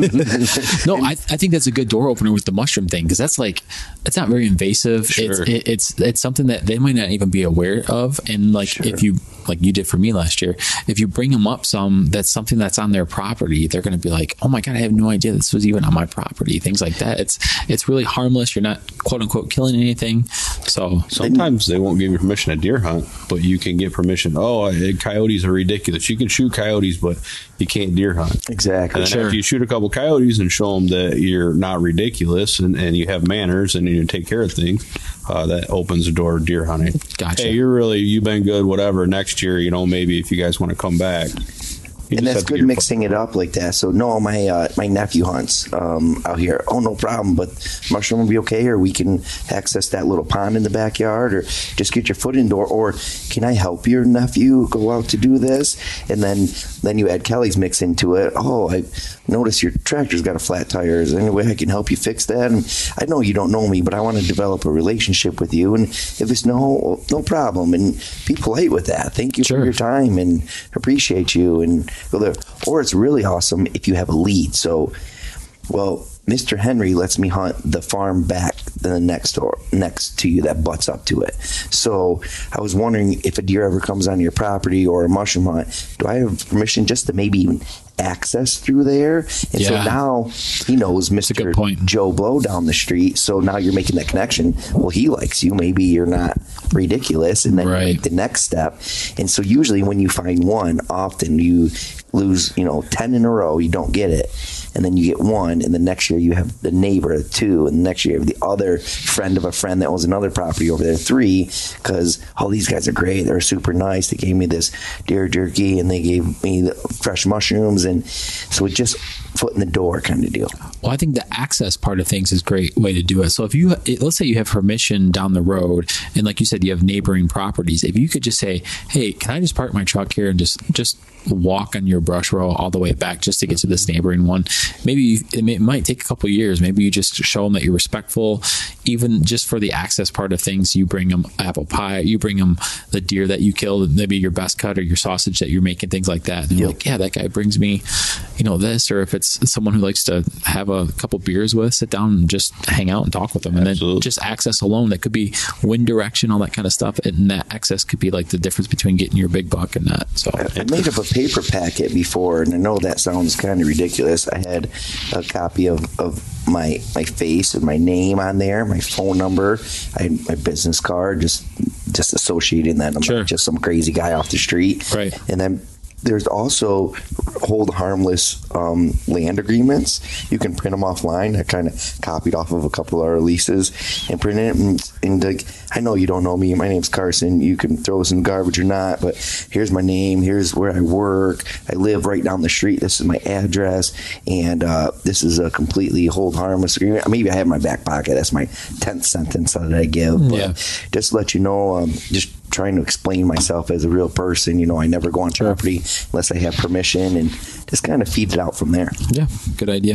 No, I, I think that's a good door opener with the mushroom thing, because that's like, it's not very invasive. Sure. It's it, it's it's something that they might not even be aware of. And like sure. if you, like you did for me last year, if you bring them up some, that's something that's on their property, they're going to be like, oh my God, I have no idea this was even on my property. Things like that. It's it's really harmless. You're not quote unquote killing anything. So sometimes they won't give you permission to deer hunt, but you can get permission. Oh, coyotes are ridiculous. You can shoot coyotes, but you can't deer hunt. Exactly. And then sure. after you shoot a couple coyotes and show them that you're not ridiculous and, and you have manners and you take care of things, uh, that opens the door to deer hunting. Gotcha. Hey, you're really, you've been good, whatever. Next year, you know, maybe if you guys want to come back. You and that's good mixing it up like that. So no, my uh, my nephew hunts um, out here. Oh, no problem. But mushroom will be okay, or we can access that little pond in the backyard, or just get your foot in door. Or can I help your nephew go out to do this? And then then you add Kelly's mix into it. Oh, I noticed your tractor's got a flat tire. Is there any way I can help you fix that? And I know you don't know me, but I want to develop a relationship with you. And if it's no, no problem. And be polite with that. Thank you sure. for your time and appreciate you. And go there. Or it's really awesome if you have a lead. So, well, Mister Henry lets me hunt the farm back the next door next to you that butts up to it. So I was wondering if a deer ever comes on your property or a mushroom hunt, do I have permission just to maybe even access through there? And yeah. so now he knows Mister Joe Blow down the street. So now you're making that connection. Well, he likes you. Maybe you're not ridiculous. And then right. you make the next step. And so usually when you find one, often you lose, you know, ten in a row, you don't get it. And then you get one, and the next year you have the neighbor, two, and the next year you have the other friend of a friend that owns another property over there, three, because all these guys are great. They're super nice. They gave me this deer jerky, and they gave me the fresh mushrooms, and so it just foot in the door kind of deal. Well, I think the access part of things is a great way to do it. So if you, let's say you have permission down the road, and like you said, you have neighboring properties, if you could just say, hey, can I just park my truck here and just, just walk on your brush row all the way back just to get to this neighboring one? Maybe you, it, may, it might take a couple of years. Maybe you just show them that you're respectful, even just for the access part of things. You bring them apple pie, you bring them the deer that you killed, maybe your best cut or your sausage that you're making, things like that. And you're like, yeah, that guy brings me, you know, this. Or if it's someone who likes to have a couple beers with, sit down and just hang out and talk with them. And Absolutely. Then just access alone, that could be wind direction, all that kind of stuff. And that access could be like the difference between getting your big buck and that. So I made up a paper packet before, and I know that sounds kind of ridiculous. I had a copy of, of my my face and my name on there, my phone number, I had my business card, just just associating that I'm sure. not just some crazy guy off the street. Right. And then there's also hold harmless um, land agreements. You can print them offline. I kind of copied off of a couple of our leases and printed it. And, and like, I know you don't know me. My name's Carson. You can throw this in the garbage or not, but here's my name. Here's where I work. I live right down the street. This is my address. And uh, this is a completely hold harmless agreement. Maybe I have in my back pocket. That's my tenth sentence that I give. But yeah. just to let you know, um, just trying to explain myself as a real person. You know, I never go on Sure. property unless I have permission, and just kind of feed it out from there. Yeah, good idea.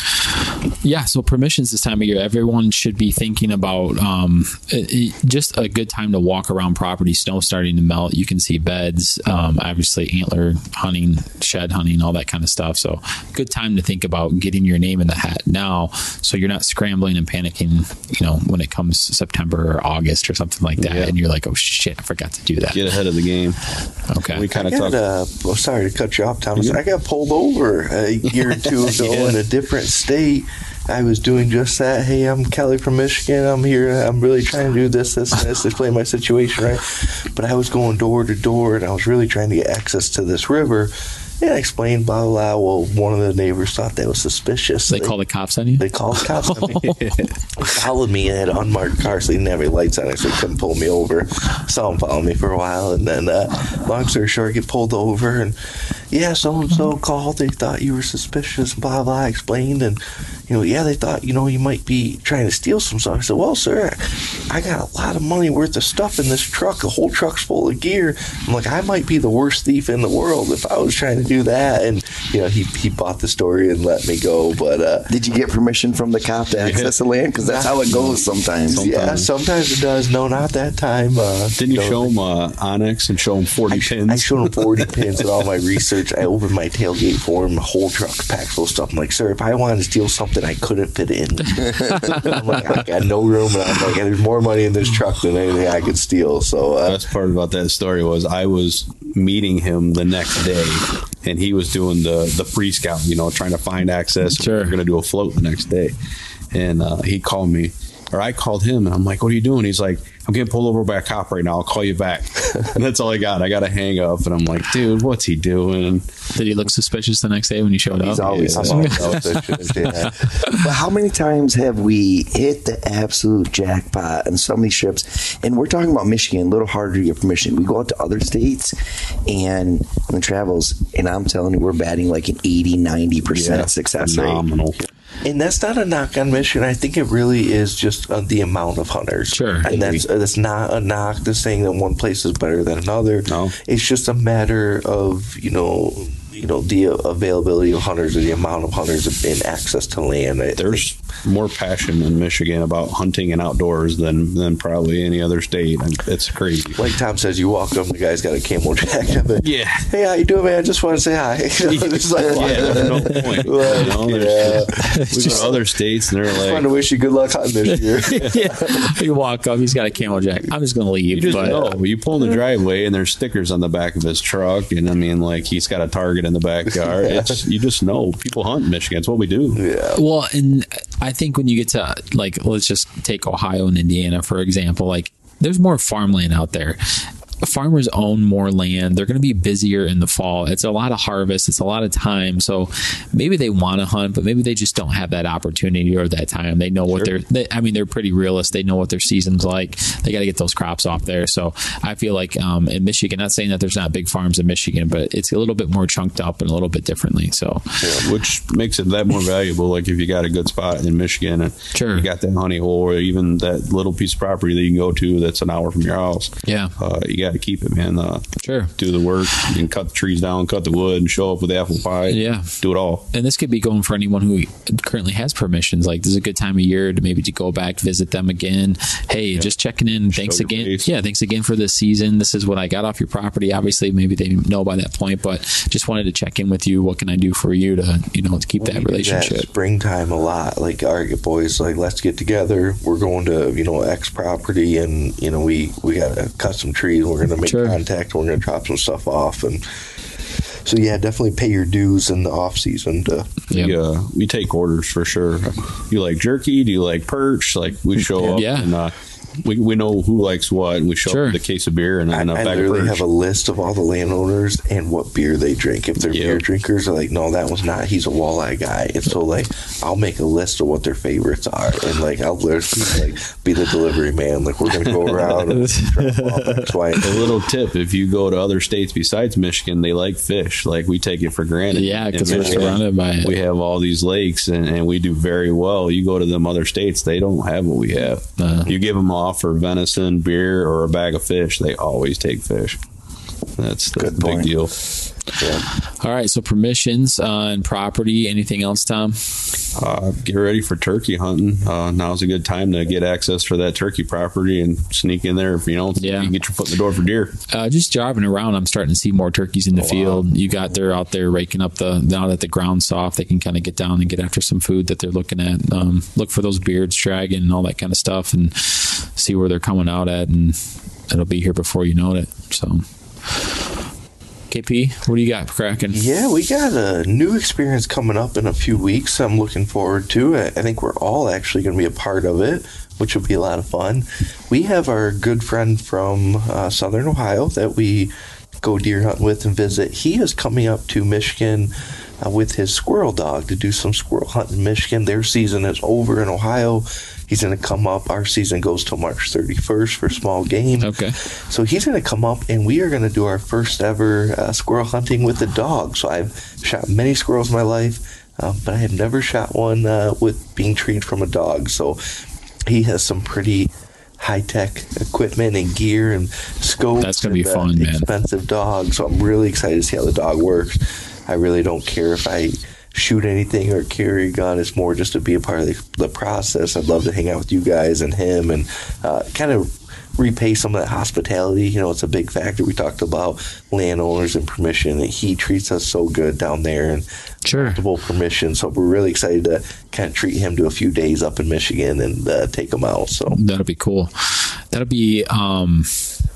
Yeah, so permissions this time of year, everyone should be thinking about um, it, it, just a good time to walk around property. Snow starting to melt. You can see beds, um, obviously antler hunting, shed hunting, all that kind of stuff. So good time to think about getting your name in the hat now, so you're not scrambling and panicking, you know, when it comes September or August or something like that, Yeah. and you're like, oh shit, I forgot to do that. Get ahead of the game. Okay. We kind I of got, talked. uh, oh, sorry to cut you off, Thomas. I got pulled over a year or two ago Yeah. in a different state. I was doing just that. Hey, I'm Kelly from Michigan. I'm here. I'm really trying to do this, this, and this, explain my situation, right? But I was going door to door, and I was really trying to get access to this river. And I explained, blah, blah, blah. Well, one of the neighbors thought that was suspicious. They, they called the cops on you? They called the cops on me. They followed me and had an unmarked car, so they didn't have any lights on it, so they couldn't pull me over. Saw them follow me for a while, and then, uh, long story short, I get pulled over, and yeah, so-and-so called. They thought you were suspicious, blah, blah. I explained, and, you know, yeah, they thought, you know, you might be trying to steal some stuff. I said, well, sir, I got a lot of money worth of stuff in this truck. The whole truck's full of gear. I'm like, I might be the worst thief in the world if I was trying to do that. And, you know, he, he bought the story and let me go. But uh, did you get permission from the cop to access the land? Because that's how it goes sometimes. Sometimes. yeah, sometimes it does. No, not that time. Uh, Didn't you know, show him uh, Onyx and show him forty I, pins? I showed him forty pins and all my research. I opened my tailgate for him, a whole truck packed full of stuff. I'm like, sir, if I wanted to steal something, I couldn't fit it in. I'm like, I got no room, and I'm like, there's more money in this truck than anything I could steal. So uh, The best part about that story was I was meeting him the next day, and he was doing the the pre-scout, you know, trying to find access. Sure. We were going to do a float the next day, and uh, he called me, or I called him, and I'm like, what are you doing? He's like, I'm getting pulled over by a cop right now. I'll call you back. And that's all I got. I got to hang up, and I'm like, dude, what's he doing? Did he look suspicious the next day when you showed He's up? always I'm always suspicious, yeah. But how many times have we hit the absolute jackpot on some of these trips? And we're talking about Michigan, a little harder to get permission. We go out to other states and when it travels, and I'm telling you, we're batting like an eighty, ninety percent Yeah, success phenomenal. rate. And that's not a knock on Michigan. I think it really is just uh, the amount of hunters. Sure. And that's uh, that's not a knock. That's saying that one place is better than another. No. It's just a matter of, you know, you know, the availability of hunters or the amount of hunters and access to land. I There's think. more passion in Michigan about hunting and outdoors than than probably any other state. And it's crazy. Like Tom says, you walk up, the guy's got a camel jacket. But, Yeah. hey, how you doing, man? I just want to say hi. It's like, Yeah, there's no point. You know, there's- we go to other states and they're I want like, to wish you good luck hunting this year. Yeah. You walk up, he's got a camel jack. I'm just going to leave. you just but know. You pull in the driveway and there's stickers on the back of his truck, and I mean, like he's got a target in the backyard. It's you just know people hunt in Michigan. It's what we do. Yeah. Well, and I think when you get to, like, let's just take Ohio and Indiana, for example, like, there's more farmland out there. Farmers own more land. They're going to be busier in the fall. It's a lot of harvest. It's a lot of time. So maybe they want to hunt, but maybe they just don't have that opportunity or that time. They know what Sure. they're, they, I mean, they're pretty realist. They know what their season's like. They got to get those crops off there. So I feel like um, in Michigan, not saying that there's not big farms in Michigan, but it's a little bit more chunked up and a little bit differently. So Yeah, which makes it that more valuable. Like if you got a good spot in Michigan and Sure. you got that honey hole or even that little piece of property that you can go to that's an hour from your house. yeah, Uh, you got to keep it, man. Uh, sure. do the work. You can cut the trees down, cut the wood, and show up with apple pie. Yeah. Do it all. And this could be going for anyone who currently has permissions. Like, this is a good time of year to maybe to go back, visit them again. Hey, just checking in. Thanks your again. face. Yeah, thanks again for this season. This is what I got off your property. Obviously, maybe they know by that point, but just wanted to check in with you. What can I do for you to, you know, to keep We that do relationship? that springtime a lot. Like, all right, boys, like, let's get together. We're going to, you know, X property, and, you know, we, we got to cut some trees. We're going to make Sure. contact. We're going to drop some stuff off. And so, yeah, definitely pay your dues in the off season. To, Yep. We, uh, we take orders for sure. You like jerky? Do you like perch? Like we show up Yeah. and uh, we, we know who likes what, and we show Sure. up with a case of beer and then a I bag of literally Perch. have a list of all the landowners and what beer they drink. If they're Yep. beer drinkers, they're like, no, that was not. He's a walleye guy. And so, like, I'll make a list of what their favorites are, and like, I'll literally like be the delivery man. Like, we're gonna go around. And X, Y, and A little tip: if you go to other states besides Michigan, they like fish. Like we take it for granted. Yeah, In 'cause we're Michigan, surrounded by it. We have all these lakes, and, and we do very well. You go to them other states, they don't have what we have. Uh. You give them offer venison, beer, or a bag of fish, they always take fish. That's the Good big point. deal. Yeah. All right, so permissions on property. Anything else, Tom? Uh, get ready for turkey hunting. Uh, now's a good time to get access for that turkey property and sneak in there. If you know, Yeah. you can get your foot in the door for deer. Uh, just driving around, I'm starting to see more turkeys in the field. You got they're out there raking up the now that the ground's soft, they can kind of get down and get after some food that they're looking at. Um, look for those beards dragging and all that kind of stuff, and see where they're coming out at, and it'll be here before you know it. So, K P, what do you got cracking? Yeah, we got a new experience coming up in a few weeks. I'm looking forward to it. I think we're all actually going to be a part of it, which will be a lot of fun. We have our good friend from uh, Southern Ohio that we go deer hunting with and visit. He is coming up to Michigan uh, with his squirrel dog to do some squirrel hunting in Michigan. Their season is over in Ohio. He's going to come up. Our season goes till March thirty-first for small game. Okay. So he's going to come up, and we are going to do our first ever uh, squirrel hunting with a dog. So I've shot many squirrels in my life, uh, but I have never shot one uh, with being treated from a dog. So he has some pretty high-tech equipment and gear and scopes. That's gonna be and, uh, fun, man. Expensive dog. So I'm really excited to see how the dog works. I really don't care if I shoot anything or carry a gun. It's more just to be a part of the, the process. I'd love to hang out with you guys and him and uh, kind of repay some of that hospitality. You know, it's a big factor. We talked about landowners and permission. He treats us so good down there and Sure. multiple permission. So we're really excited to kind of treat him to a few days up in Michigan and uh, take him out. So That'll be cool. That'll be, um,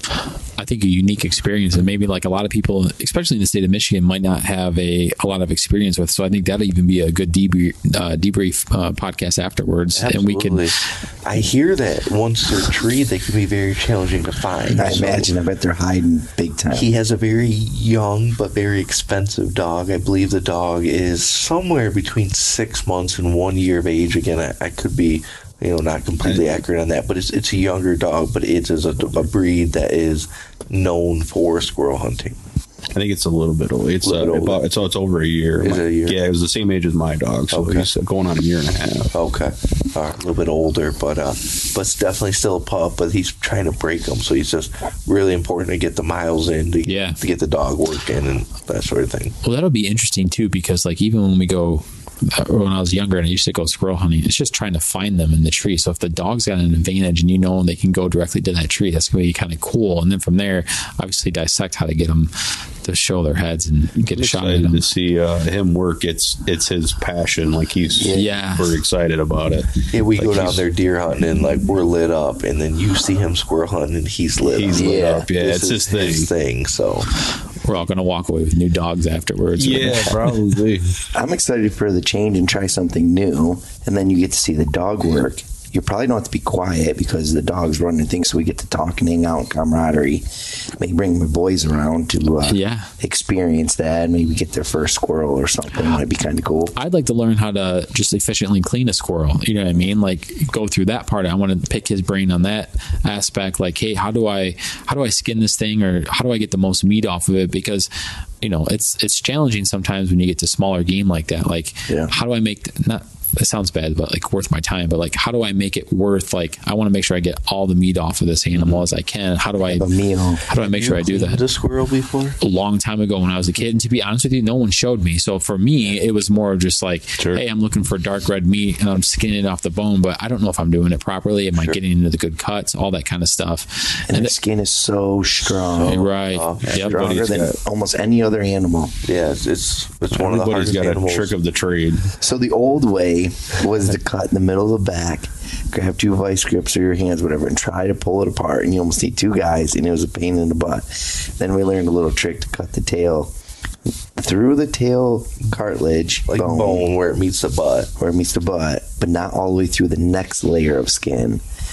I think, a unique experience, and maybe like a lot of people, especially in the state of Michigan, might not have a, a lot of experience with. So I think that'll even be a good debrief, uh, debrief uh, podcast afterwards, absolutely. and we can. I hear that once they're treed, they can be very challenging to find. I So imagine. I bet they're hiding big time. he has a very young but very expensive dog. I believe the dog is somewhere between six months and one year of age. Again, I, I could be, you know, not completely accurate on that, but it's it's a younger dog, but it is a, a breed that is known for squirrel hunting. I think it's a little bit old. It's Little uh, bit older. about it's, it's over a year. Is it a year? Yeah, it was the same age as my dog, so Okay. he's going on a year and a half. Okay, uh, a little bit older, but uh, but it's definitely still a pup. But he's trying to break them, so he's just really important to get the miles in to, Yeah. to get the dog working and that sort of thing. Well, that'll be interesting too, because like even when we go, uh, when I was younger and I used to go squirrel hunting, it's just trying to find them in the tree. So if the dog's got an advantage and you know they can go directly to that tree, that's going to be kind of cool. And then from there, obviously dissect how to get them to show their heads and get I'm a shot at excited them. to see uh, him work. It's it's his passion. Like he's Yeah. super excited about it. Yeah, we Like go down he's- there deer hunting and like we're lit up, and then you see him squirrel hunting and he's lit He's up. lit up. Yeah, This it's is his thing. thing. So We're all going to walk away with new dogs afterwards. Yeah, probably. I'm excited for the change and try something new, and then you get to see the dog work. You probably don't have to be quiet because the dog's running things, so we get to talk and hang out and camaraderie. Maybe bring my boys around to uh, Yeah. experience that. Maybe get their first squirrel or something. Might be kind of cool. I'd like to learn how to just efficiently clean a squirrel. You know what I mean? Like go through that part. I want to pick his brain on that aspect. Like, hey, how do I how do I skin this thing, or how do I get the most meat off of it? Because you know it's it's challenging sometimes when you get to smaller game like that. Like, Yeah. how do I make not it sounds bad, but like worth my time. But like, how do I make it worth? Like, I want to make sure I get all the meat off of this animal as I can. How do I Have a meal. How do I make sure I do that? a squirrel before? A long time ago when I was a kid, and to be honest with you, no one showed me. So for me, it was more of just like, Sure. hey, I'm looking for dark red meat and I'm skinning it off the bone, but I don't know if I'm doing it properly. Am I getting into the good cuts? All that kind of stuff. And, And their skin is so strong. right, Oh, yep. Stronger than got- almost any other animal. Yeah, it's it's, it's one of the Everybody's hardest got animals. a trick of the trade. So the old way was to cut in the middle of the back, grab two vice grips or your hands, whatever, and try to pull it apart. And you almost need two guys, and it was a pain in the butt. Then we learned a little trick to cut the tail through the tail cartilage, like bone, bone where it meets the butt. where it meets the butt, but not all the way through the next layer of skin.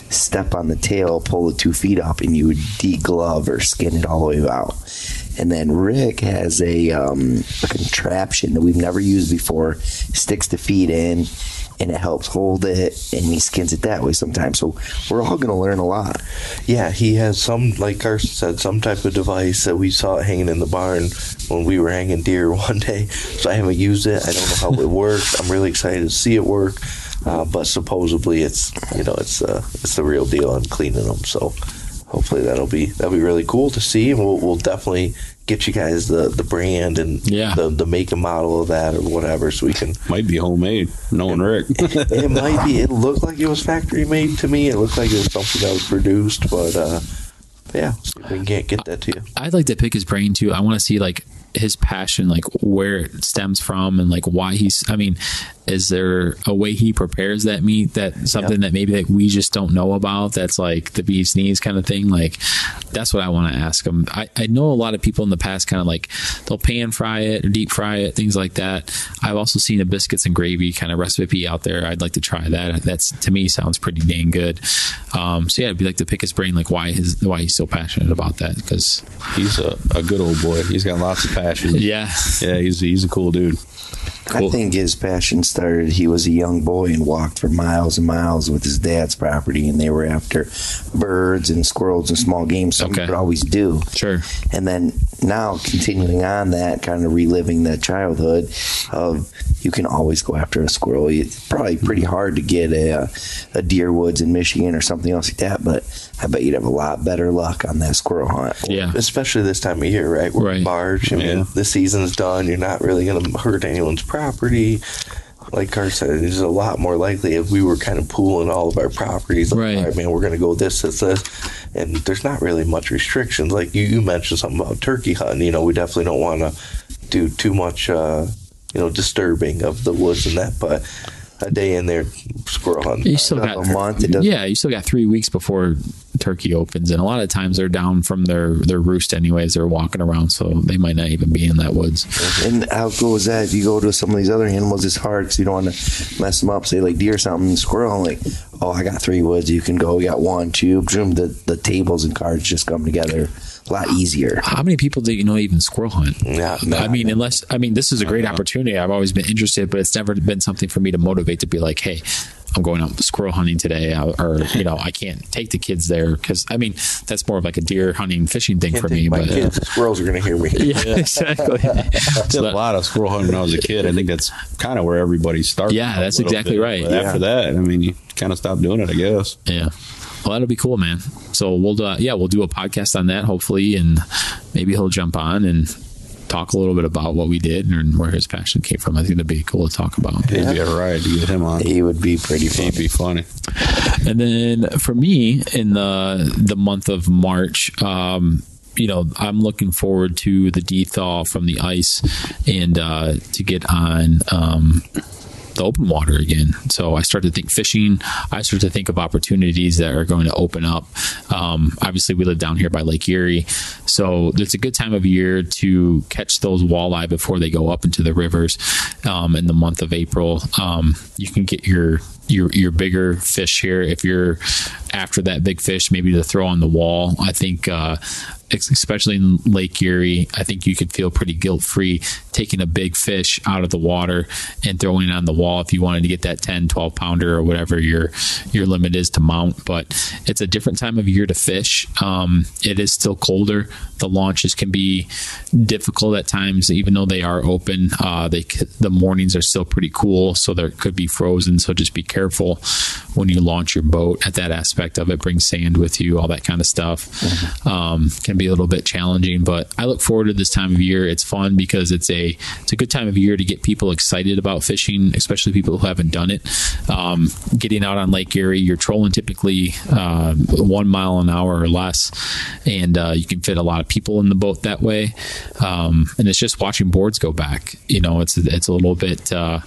step on the tail, pull the two feet up, and you would deglove or skin it all the way out. And then Rick has a, um, a contraption that we've never used before, sticks the feet in, and it helps hold it, and he skins it that way sometimes. So we're all going to learn a lot. Yeah, he has some, like Carson said, some type of device that we saw hanging in the barn when we were hanging deer one day. So I haven't used it. I don't know how it works. I'm really excited to see it work. Uh, but supposedly it's, you know, it's uh, it's the real deal on cleaning them. So hopefully that'll be that'll be really cool to see, and we'll we'll definitely get you guys the, the brand and yeah. the the make and model of that or whatever, so we can. Might be homemade, knowing Rick. it, it might be. It looked like it was factory made to me. It looked like it was something that was produced, but uh, yeah, see if we can't get that to you. I'd like to pick his brain too. I want to see like his passion, like where it stems from, and like why he's. I mean, is there a way he prepares that meat, that something yep. that maybe like we just don't know about, that's like the bee's knees kind of thing? Like that's what I want to ask him. I, I know a lot of people in the past kind of like they'll pan fry it or deep fry it, things like that. I've also seen a biscuits and gravy kind of recipe out there. I'd like to try that. That's, to me, sounds pretty dang good. Um, so yeah, I'd be like to pick his brain, like why his why he's so passionate about that, because he's a, a good old boy. He's got lots of passion. Yeah, yeah, he's he's a cool dude. Cool. I think his passion started, he was a young boy and walked for miles and miles with his dad's property, and they were after birds and squirrels and small game, something okay. you could always do. Sure. And then now continuing on that, kind of reliving that childhood of you can always go after a squirrel. It's probably pretty hard to get a, a deer woods in Michigan or something else like that, but I bet you'd have a lot better luck on that squirrel hunt. Yeah. Especially this time of year, right? We're right. March. I mean, yeah. the season's done. You're not really going to hurt anyone's property. Like Carl said, it's a lot more likely if we were kind of pooling all of our properties. Like, right. all right, man, we're going to go this, this, this. And there's not really much restrictions. Like you, you mentioned something about turkey hunting. You know, we definitely don't want to do too much, uh, you know, disturbing of the woods and that. But a day in there, squirrel hunting. You still got a month. It yeah, you still got three weeks before turkey opens, and a lot of times they're down from their their roost anyways. They're walking around, so they might not even be in that woods. And how cool is that? If you go to some of these other animals, it's hard because you don't want to mess them up. Say like deer or something, squirrel, like, oh, I got three woods. You can go. We got one, two. The the tables and cards just come together. A lot easier. How many people do you know even squirrel hunt? Yeah, I mean, unless I mean, this is a great opportunity. I've always been interested, but it's never been something for me to motivate to be like, hey, I'm going out squirrel hunting today, or you know, I can't take the kids there because I mean, that's more of like a deer hunting, fishing thing can't for me. My but kids, uh, squirrels are going to hear me. Yeah, exactly. I did a lot of squirrel hunting when I was a kid. I think that's kind of where everybody started. Yeah, that's exactly bit. right. But Yeah. After that, I mean, you kind of stopped doing it, I guess. Yeah. Well, that'll be cool, man. So we'll, uh, yeah, we'll do a podcast on that hopefully, and maybe he'll jump on and talk a little bit about what we did and where his passion came from. I think that'd be cool to talk about. It'd be a ride to get him on. He would be pretty funny. He'd be funny. And then for me, in the the month of March, um, you know, I'm looking forward to the de-thaw from the ice and uh, to get on um, the open water again. So I started to think fishing. I started to think of opportunities that are going to open up. Um, obviously, we live down here by Lake Erie, so it's a good time of year to catch those walleye before they go up into the rivers. Um, in the month of April, um, you can get your your your bigger fish here. If you're after that big fish, maybe to throw on the wall. I think, uh, especially in Lake Erie, I think you could feel pretty guilt-free taking a big fish out of the water and throwing it on the wall if you wanted to get that ten, twelve pounder or whatever your your limit is to mount. But it's a different time of year to fish. Um, it is still colder. The launches can be difficult at times, even though they are open. Uh, they the mornings are still pretty cool, so there could be frozen. So just be careful when you launch your boat at that aspect of it. Bring sand with you, all that kind of stuff. Mm-hmm. Um, can be a little bit challenging, but I look forward to this time of year. It's fun because it's a it's a good time of year to get people excited about fishing, especially people who haven't done it. Um, getting out on Lake Erie, you're trolling typically uh, one mile an hour or less, and uh, you can fit a lot of people in the boat that way. Um, and it's just watching boards go back. You know, it's it's a little bit uh,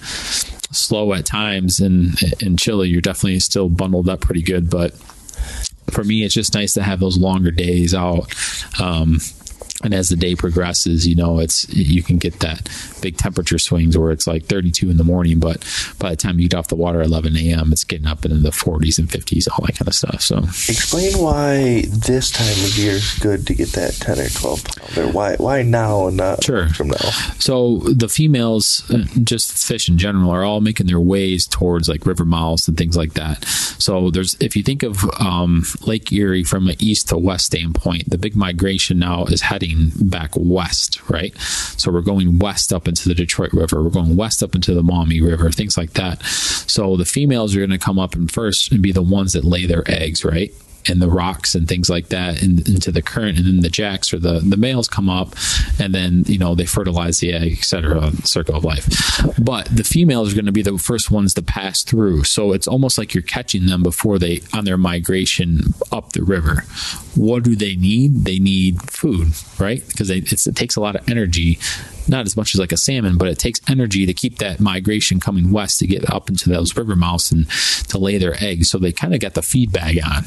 slow at times and and chilly. You're definitely still bundled up pretty good, but for me, it's just nice to have those longer days out. Um, And as the day progresses, you know, it's you can get that big temperature swings where it's like thirty-two in the morning, but by the time you get off the water at eleven a.m., it's getting up into the forties and fifties, all that kind of stuff. So, explain why this time of year is good to get that ten or twelve pounder. Why why now and not sure. from now? So the females, uh, just fish in general, are all making their ways towards like river mouths and things like that. So there's, if you think of um, Lake Erie from an east to west standpoint, the big migration now is heading back west, right? So we're going west up into the Detroit River. We're going west up into the Maumee River, things like that. So the females are going to come up and first and be the ones that lay their eggs, right? And the rocks and things like that in, into the current, and then the jacks or the, the males come up, and then, you know, they fertilize the egg, et cetera, circle of life. But the females are going to be the first ones to pass through. So it's almost like you're catching them before they, on their migration up the river. What do they need? They need food, right? Because they, it's, it takes a lot of energy, not as much as like a salmon, but it takes energy to keep that migration coming west to get up into those river mouths and to lay their eggs. So they kind of got the feed bag on.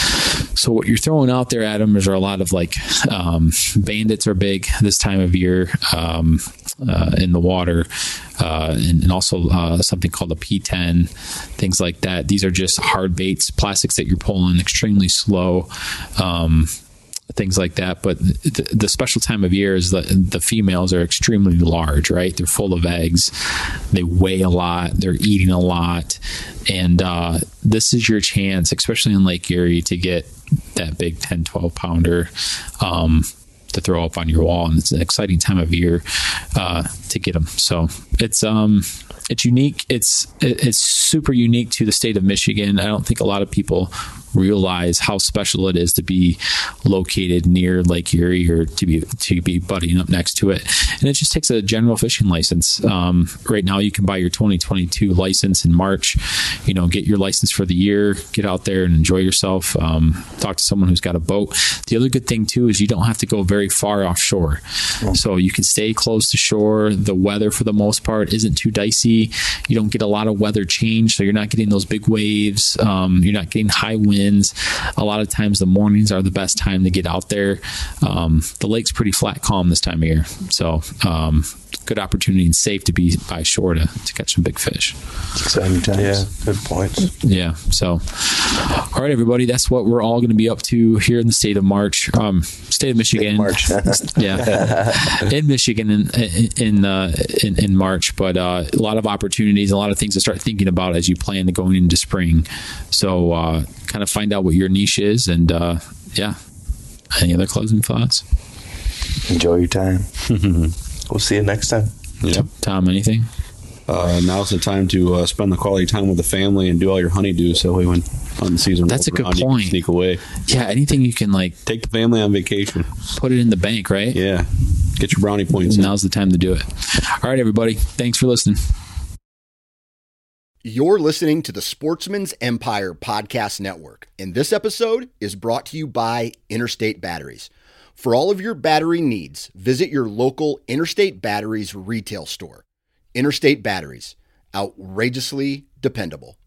So what you're throwing out there, Adam, is are a lot of like um, bandits are big this time of year um, uh, in the water, uh, and, and also uh, something called a P ten, things like that. These are just hard baits, plastics that you're pulling extremely slow. Um, things like that. But the, the special time of year is that the females are extremely large, right? They're full of eggs. They weigh a lot. They're eating a lot. And uh, this is your chance, especially in Lake Erie, to get that big ten, twelve pounder um, to throw up on your wall. And it's an exciting time of year uh, to get them. So it's, um, it's unique. It's, it's super unique to the state of Michigan. I don't think a lot of people realize how special it is to be located near Lake Erie or to be to be butting up next to it. And it just takes a general fishing license. Um, right now, you can buy your twenty twenty-two license in March. You know, get your license for the year, get out there and enjoy yourself. Um, talk to someone who's got a boat. The other good thing too is you don't have to go very far offshore, so you can stay close to shore. The weather, for the most part, isn't too dicey. You don't get a lot of weather change, so you're not getting those big waves. Um, you're not getting high winds. A lot of times the mornings are the best time to get out there. Um, the lake's pretty flat calm this time of year. So um, good opportunity and safe to be by shore to, to catch some big fish. Exciting times. Yeah, good points. Yeah. So, all right, everybody, that's what we're all going to be up to here in the state of March, um, state of Michigan. March. yeah. In Michigan in, in, uh, in, in March, but uh, a lot of opportunities, a lot of things to start thinking about as you plan to going into spring. So, uh, kind of find out what your niche is, and uh, yeah. Any other closing thoughts? Enjoy your time. We'll see you next time. Yep. Tom, anything? Uh, now's the time to uh, spend the quality time with the family and do all your honeydew. So we went on the season. That's a good around, point. Sneak away. Yeah, anything you can like take the family on vacation. Put it in the bank, right? Yeah. Get your brownie points. Now's in. the time to do it. All right, everybody. Thanks for listening. You're listening to the Sportsman's Empire Podcast Network, and this episode is brought to you by Interstate Batteries. For all of your battery needs, visit your local Interstate Batteries retail store. Interstate Batteries, outrageously dependable.